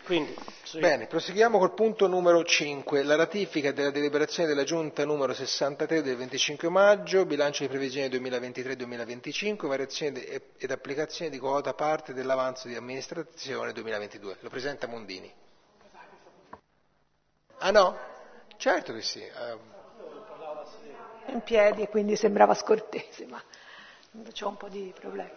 Quindi, sì. Bene, proseguiamo col punto numero 5, la ratifica della deliberazione della Giunta numero 63 del 25 maggio, bilancio di previsione 2023-2025, variazione ed applicazione di quota parte dell'avanzo di amministrazione 2022. Lo presenta Mondini. Ah no? Certo che sì. In piedi e quindi sembrava scortese, ma c'ho un po' di problemi.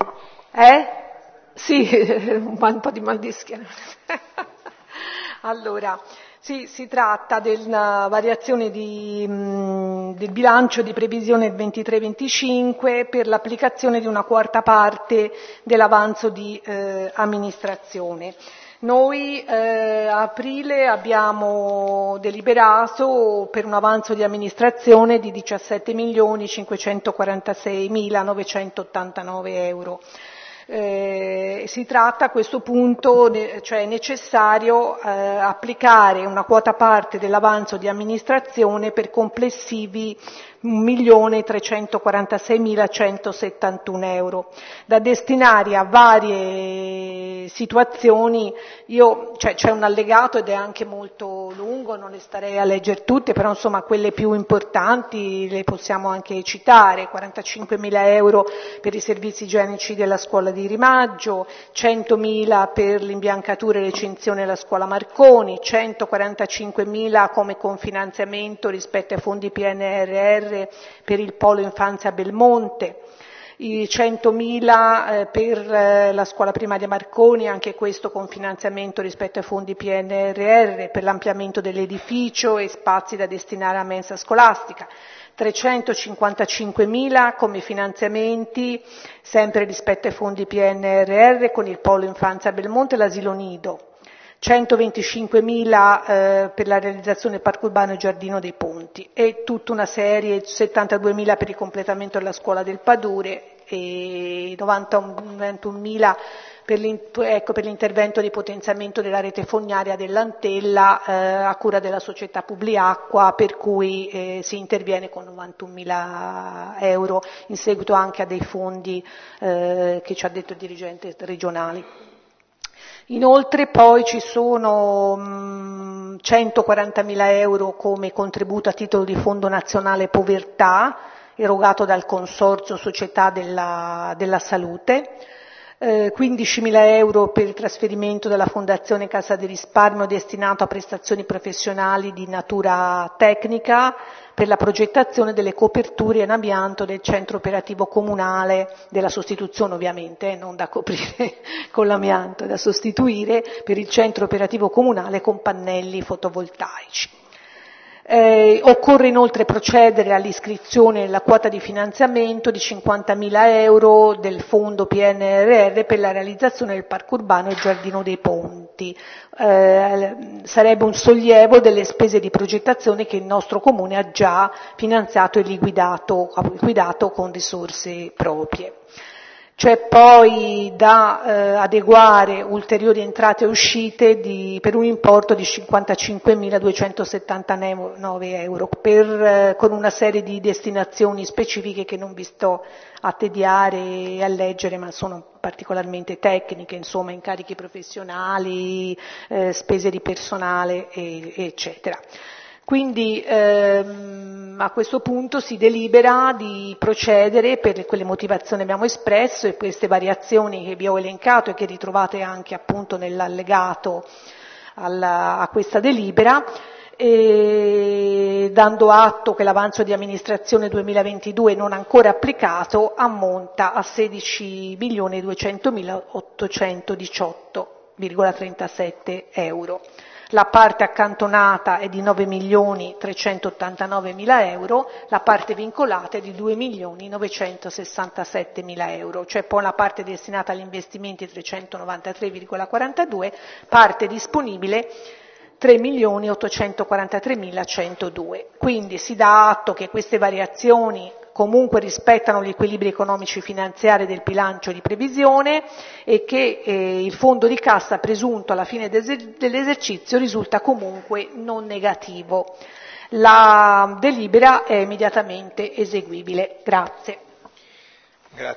Sì, un po' di mal di schiena. Allora, sì, si tratta della variazione del bilancio di previsione 23-25 per l'applicazione di una quarta parte dell'avanzo di amministrazione. Noi a aprile abbiamo deliberato per un avanzo di amministrazione di 17.546.989 euro. Si tratta a questo punto, cioè è necessario applicare una quota parte dell'avanzo di amministrazione per complessivi 1.346.171 euro, da destinare a varie situazioni. C'è un allegato ed è anche molto lungo, non le starei a leggere tutte, però insomma quelle più importanti le possiamo anche citare: 45.000 euro per i servizi igienici della scuola di Rimaggio, 100.000 per l'imbiancatura e recinzione della scuola Marconi, 145.000 come confinanziamento rispetto ai fondi PNRR per il Polo Infanzia Belmonte, i 100.000 per la scuola primaria Marconi, anche questo con finanziamento rispetto ai fondi PNRR per l'ampliamento dell'edificio e spazi da destinare a mensa scolastica, 355.000 come finanziamenti sempre rispetto ai fondi PNRR con il Polo Infanzia Belmonte e l'asilo nido, 125.000 per la realizzazione del parco urbano e giardino dei ponti, e tutta una serie, 72.000 per il completamento della scuola del Padure e 91.000 per l'intervento di potenziamento della rete fognaria dell'Antella a cura della società Publiacqua, per cui si interviene con 91.000 euro in seguito anche a dei fondi che ci ha detto il dirigente regionale. Inoltre poi ci sono 140.000 euro come contributo a titolo di Fondo Nazionale Povertà erogato dal Consorzio Società della Salute, 15.000 euro per il trasferimento della Fondazione Cassa di Risparmio destinato a prestazioni professionali di natura tecnica per la progettazione delle coperture in amianto del centro operativo comunale, della sostituzione ovviamente, non da coprire con l'amianto, da sostituire per il centro operativo comunale con pannelli fotovoltaici. Occorre inoltre procedere all'iscrizione della quota di finanziamento di 50.000 euro del fondo PNRR per la realizzazione del parco urbano e giardino dei ponti. Sarebbe un sollievo delle spese di progettazione che il nostro comune ha già finanziato e liquidato con risorse proprie. C'è poi da adeguare ulteriori entrate e uscite per un importo di 55.279 euro con una serie di destinazioni specifiche che non vi sto a tediare e a leggere, ma sono particolarmente tecniche, insomma incarichi professionali, spese di personale, eccetera. Quindi a questo punto si delibera di procedere per quelle motivazioni che abbiamo espresso e queste variazioni che vi ho elencato e che ritrovate anche appunto nell'allegato a questa delibera, e dando atto che l'avanzo di amministrazione 2022 non ancora applicato ammonta a 16.200.818,37 euro. La parte accantonata è di 9.389.000 euro, la parte vincolata è di 2.967.000 euro, cioè poi la parte destinata agli investimenti 393,42, parte disponibile 3.843.102. Quindi si dà atto che queste variazioni comunque rispettano gli equilibri economici finanziari del bilancio di previsione e che il fondo di cassa presunto alla fine dell'esercizio risulta comunque non negativo. La delibera è immediatamente eseguibile. Grazie.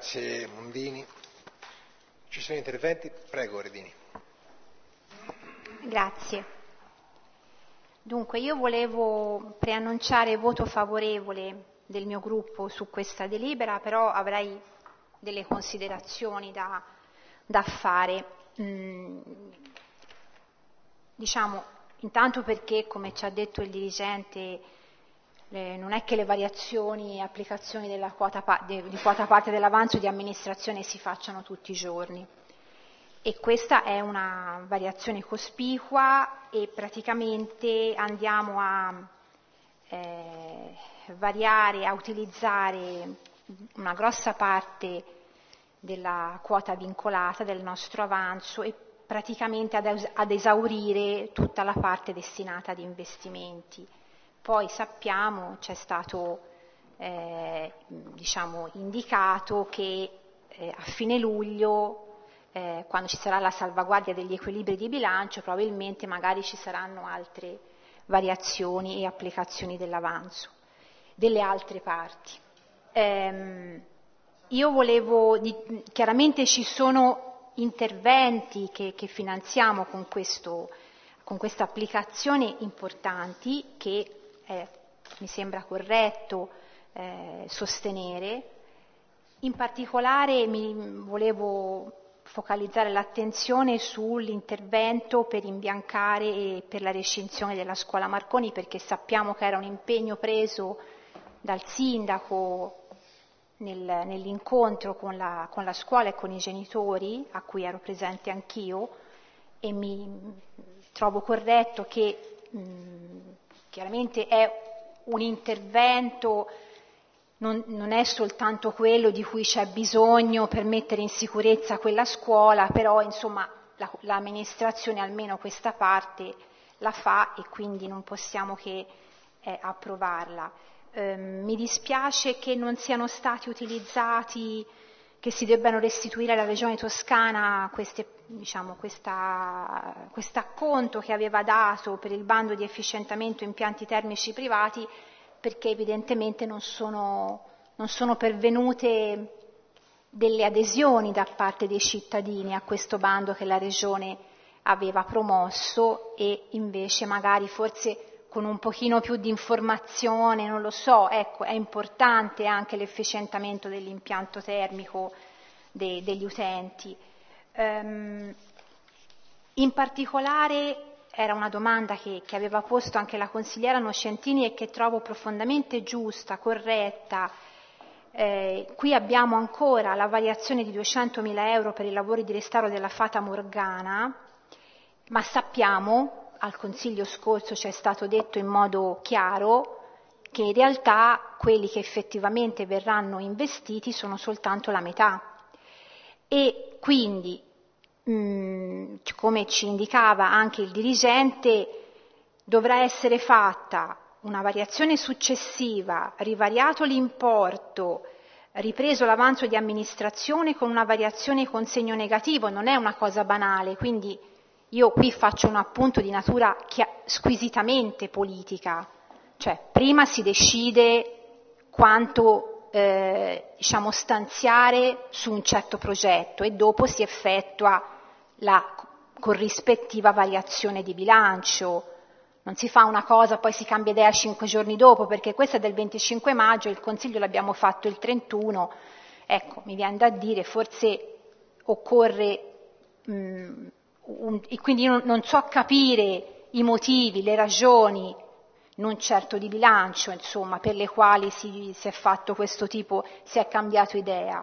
Grazie Mondini. Ci sono interventi? Prego Redini. Grazie. Dunque, io volevo preannunciare voto favorevole del mio gruppo su questa delibera, però avrei delle considerazioni da fare. Diciamo, intanto perché, come ci ha detto il dirigente, non è che le variazioni e applicazioni di quota parte dell'avanzo di amministrazione si facciano tutti i giorni. E questa è una variazione cospicua e praticamente andiamo a variare, a utilizzare una grossa parte della quota vincolata del nostro avanzo e praticamente ad esaurire tutta la parte destinata ad investimenti. Poi sappiamo, c'è stato indicato che a fine luglio, quando ci sarà la salvaguardia degli equilibri di bilancio, probabilmente magari ci saranno altre variazioni e applicazioni dell'avanzo, delle altre parti. Io volevo, chiaramente ci sono interventi che finanziamo con questa applicazione importanti che mi sembra corretto sostenere. In particolare volevo focalizzare l'attenzione sull'intervento per imbiancare e per la rescinzione della scuola Marconi, perché sappiamo che era un impegno preso dal sindaco nell'incontro con la scuola e con i genitori, a cui ero presente anch'io, e mi trovo corretto che chiaramente è un intervento, non è soltanto quello di cui c'è bisogno per mettere in sicurezza quella scuola, però insomma l'amministrazione almeno questa parte la fa e quindi non possiamo che approvarla. Mi dispiace che non siano stati utilizzati, che si debbano restituire alla Regione Toscana quest'acconto che aveva dato per il bando di efficientamento impianti termici privati, perché evidentemente non sono pervenute delle adesioni da parte dei cittadini a questo bando che la Regione aveva promosso, e invece magari forse con un pochino più di informazione, non lo so, ecco, è importante anche l'efficientamento dell'impianto termico degli utenti. In particolare era una domanda che aveva posto anche la consigliera Noscentini e che trovo profondamente giusta, corretta. Qui abbiamo ancora la variazione di 200.000 euro per i lavori di restauro della Fata Morgana, ma sappiamo, al Consiglio scorso ci è stato detto in modo chiaro, che in realtà quelli che effettivamente verranno investiti sono soltanto la metà. E quindi, come ci indicava anche il dirigente, dovrà essere fatta una variazione successiva, rivariato l'importo, ripreso l'avanzo di amministrazione con una variazione con segno negativo, non è una cosa banale, quindi io qui faccio un appunto di natura squisitamente politica, cioè prima si decide quanto stanziare su un certo progetto e dopo si effettua la corrispettiva variazione di bilancio. Non si fa una cosa, poi si cambia idea 5 giorni dopo, perché questa è del 25 maggio, il Consiglio l'abbiamo fatto il 31, ecco, mi viene da dire, forse occorre, e quindi io non so capire i motivi, le ragioni, non certo di bilancio, insomma, per le quali si è fatto questo tipo, si è cambiato idea.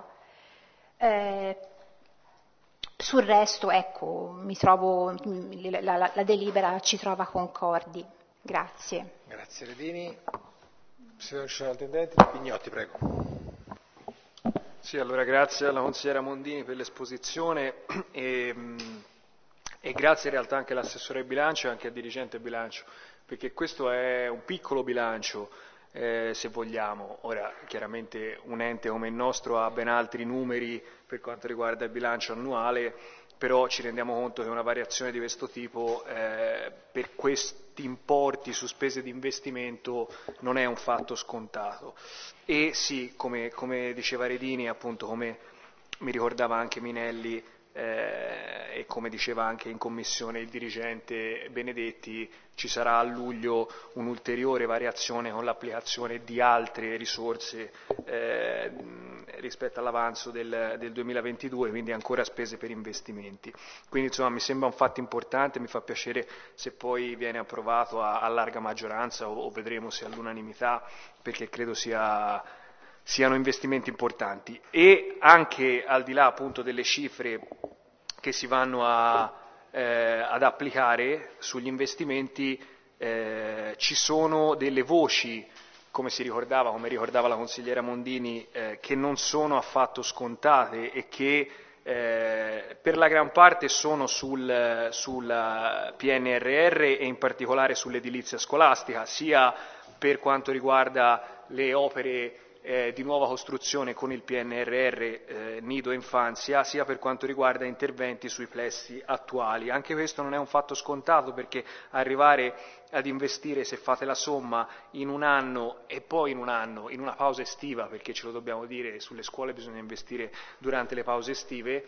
Sul resto, ecco, mi trovo, la delibera ci trova concordi. Grazie. Grazie Redini. Se non ci sono altri intendenti, Pignotti, prego. Sì, allora grazie alla consigliera Mondini per l'esposizione e grazie in realtà anche all'assessore bilancio e anche al dirigente bilancio, perché questo è un piccolo bilancio, se vogliamo. Ora, chiaramente un ente come il nostro ha ben altri numeri per quanto riguarda il bilancio annuale, però ci rendiamo conto che una variazione di questo tipo per questi importi su spese di investimento non è un fatto scontato. E sì, come diceva Redini, appunto come mi ricordava anche Minelli, e come diceva anche in commissione il dirigente Benedetti, ci sarà a luglio un'ulteriore variazione con l'applicazione di altre risorse rispetto all'avanzo del 2022, quindi ancora spese per investimenti. Quindi insomma mi sembra un fatto importante, mi fa piacere se poi viene approvato a larga maggioranza o vedremo se all'unanimità, perché credo siano investimenti importanti. E anche al di là appunto delle cifre che si vanno ad applicare sugli investimenti, ci sono delle voci, come ricordava la consigliera Mondini, che non sono affatto scontate e che per la gran parte sono sul PNRR e in particolare sull'edilizia scolastica, sia per quanto riguarda le opere di nuova costruzione con il PNRR Nido e Infanzia, sia per quanto riguarda interventi sui plessi attuali. Anche questo non è un fatto scontato, perché arrivare ad investire, se fate la somma, in un anno e poi in un anno, in una pausa estiva, perché ce lo dobbiamo dire, sulle scuole bisogna investire durante le pause estive,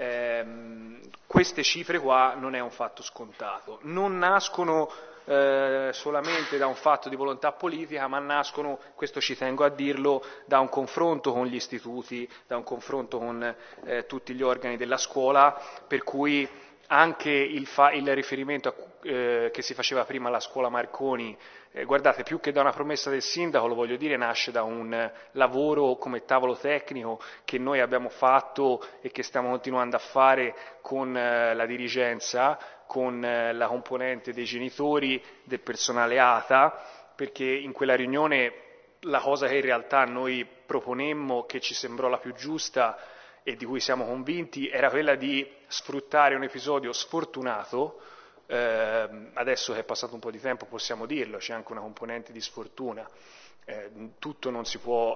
queste cifre qua non è un fatto scontato. Non nascono solamente da un fatto di volontà politica, ma nascono, questo ci tengo a dirlo, da un confronto con gli istituti, da un confronto con tutti gli organi della scuola, per cui anche il riferimento che si faceva prima alla scuola Marconi, guardate, più che da una promessa del sindaco, lo voglio dire, nasce da un lavoro come tavolo tecnico che noi abbiamo fatto e che stiamo continuando a fare con la dirigenza, con la componente dei genitori, del personale ATA, perché in quella riunione la cosa che in realtà noi proponemmo, che ci sembrò la più giusta e di cui siamo convinti, era quella di sfruttare un episodio sfortunato. Adesso che è passato un po' di tempo possiamo dirlo, c'è anche una componente di sfortuna, tutto non si può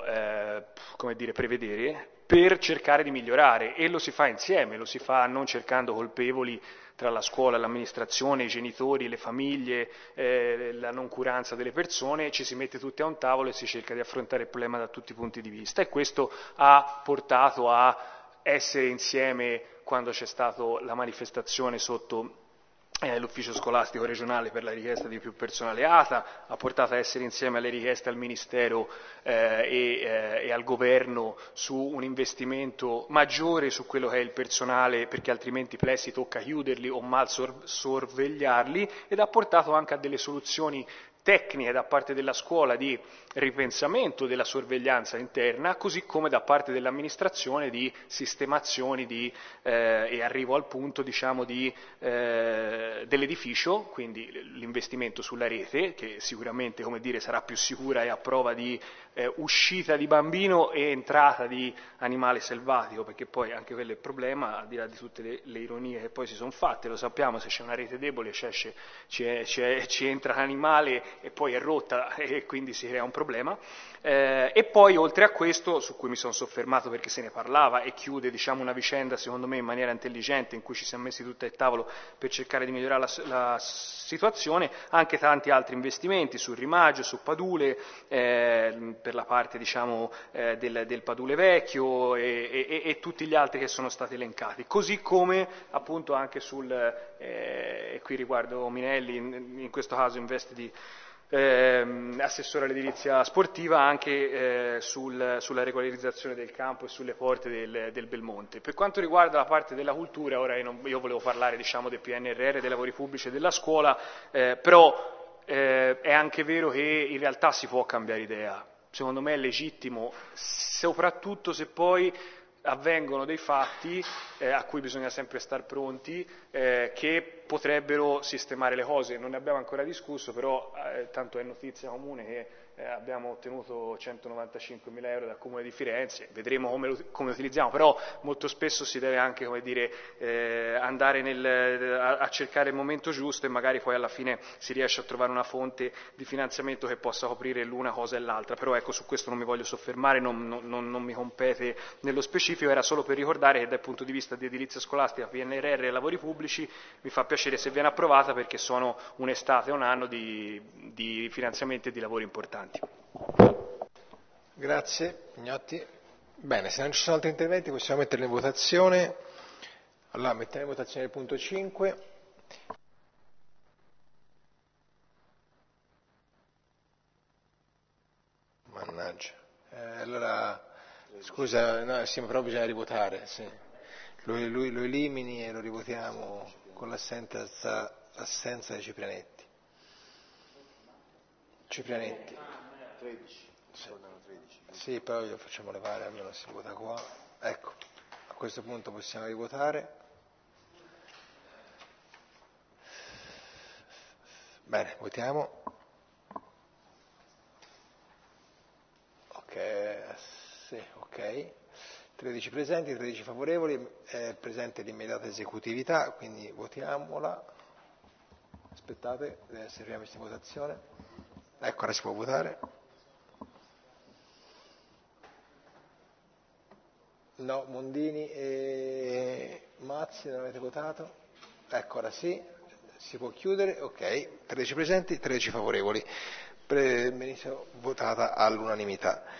prevedere, per cercare di migliorare, e lo si fa insieme, lo si fa non cercando colpevoli tra la scuola, l'amministrazione, i genitori, le famiglie, la noncuranza delle persone, ci si mette tutti a un tavolo e si cerca di affrontare il problema da tutti i punti di vista, e questo ha portato a essere insieme quando c'è stata la manifestazione sotto l'ufficio scolastico regionale per la richiesta di più personale ATA, ha portato a essere insieme alle richieste al Ministero e al Governo su un investimento maggiore su quello che è il personale, perché altrimenti i plessi tocca chiuderli o mal sorvegliarli, ed ha portato anche a delle soluzioni tecniche da parte della scuola di ripensamento della sorveglianza interna, così come da parte dell'amministrazione di sistemazioni e arrivo al punto dell'edificio, quindi l'investimento sulla rete, che sicuramente sarà più sicura e a prova di uscita di bambino e entrata di animale selvatico, perché poi anche quello è il problema, al di là di tutte le ironie che poi si sono fatte, lo sappiamo, se c'è una rete debole ci entra l'animale e poi è rotta e quindi si crea un problema. E poi oltre a questo, su cui mi sono soffermato perché se ne parlava e chiude una vicenda secondo me in maniera intelligente, in cui ci siamo messi tutti al tavolo per cercare di migliorare la situazione, anche tanti altri investimenti sul Rimaggio, su Padule, per la parte del Padule vecchio e tutti gli altri che sono stati elencati, così come appunto anche e qui riguardo Minelli, in questo caso in veste di assessore all'edilizia sportiva, anche sulla regolarizzazione del campo e sulle porte del Belmonte. Per quanto riguarda la parte della cultura, ora io volevo parlare del PNRR, dei lavori pubblici e della scuola, però è anche vero che in realtà si può cambiare idea. Secondo me è legittimo, soprattutto se poi avvengono dei fatti a cui bisogna sempre star pronti, che potrebbero sistemare le cose. Non ne abbiamo ancora discusso, però tanto è notizia comune che abbiamo ottenuto 195.000 euro dal Comune di Firenze, vedremo come utilizziamo, però molto spesso si deve anche andare a cercare il momento giusto, e magari poi alla fine si riesce a trovare una fonte di finanziamento che possa coprire l'una cosa e l'altra. Però ecco, su questo non mi voglio soffermare, non mi compete nello specifico, era solo per ricordare che dal punto di vista di edilizia scolastica, PNRR e lavori pubblici mi fa piacere se viene approvata, perché sono un'estate e un anno di finanziamenti e di lavori importanti. Grazie, Ignotti. Bene, se non ci sono altri interventi possiamo metterli in votazione. Allora, mettiamo in votazione il punto 5. Mannaggia. Allora, scusa, no, sì, però bisogna rivotare, sì. Lo elimini e lo rivotiamo con l'assenza di Ciprianetti. Ciprianetti. 13. Sì. Sì, però lo facciamo levare, almeno si vota qua. Ecco, a questo punto possiamo rivotare. Bene, votiamo. Sì, ok. 13 presenti, 13 favorevoli, è presente l'immediata esecutività, quindi votiamola. Aspettate, deve essere prima messa in votazione. Ecco, ora si può votare. No, Mondini e Mazzi non avete votato? Ecco, ora sì, si può chiudere, ok. 13 presenti, 13 favorevoli. Benissimo, votata all'unanimità.